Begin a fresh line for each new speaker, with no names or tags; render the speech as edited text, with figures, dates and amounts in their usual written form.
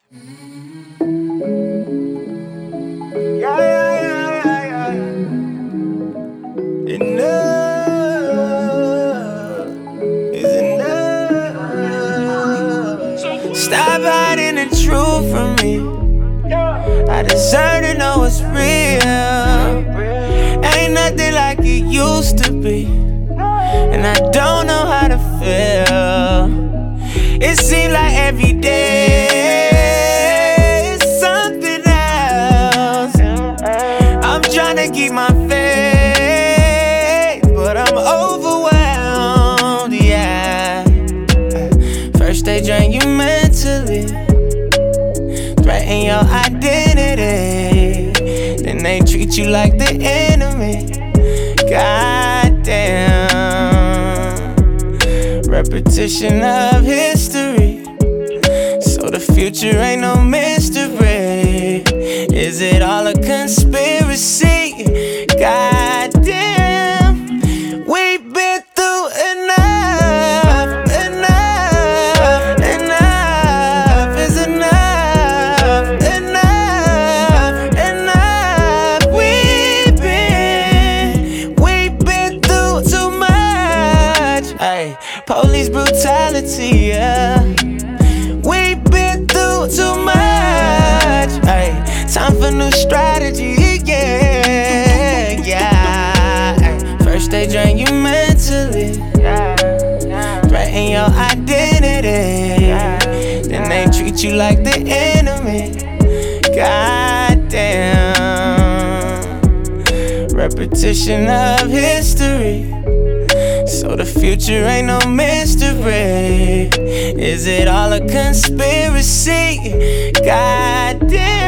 Yeah, yeah, yeah, yeah, yeah. Enough is enough. Stop hiding the truth from me. I deserve to know it's real. Ain't nothing like it used to be, and I don't know how to feel. It seems like every day is something else. I'm tryna keep my faith, but I'm overwhelmed, yeah. First they drain you mentally, threaten your identity, then they treat you like the enemy. Goddamn, repetition of history, so the future ain't no mystery. Is it all a conspiracy? Goddamn, we've been through enough. Enough is enough. Enough. We've been through too much. Ay, police brutality, yeah. We've been through too much. Ay, time for new strategy, yeah. Ay, first they drain you mentally, threaten your identity, then they treat you like the enemy. Goddamn, repetition of history, so the future ain't no mystery. Is it all a conspiracy? Goddamn.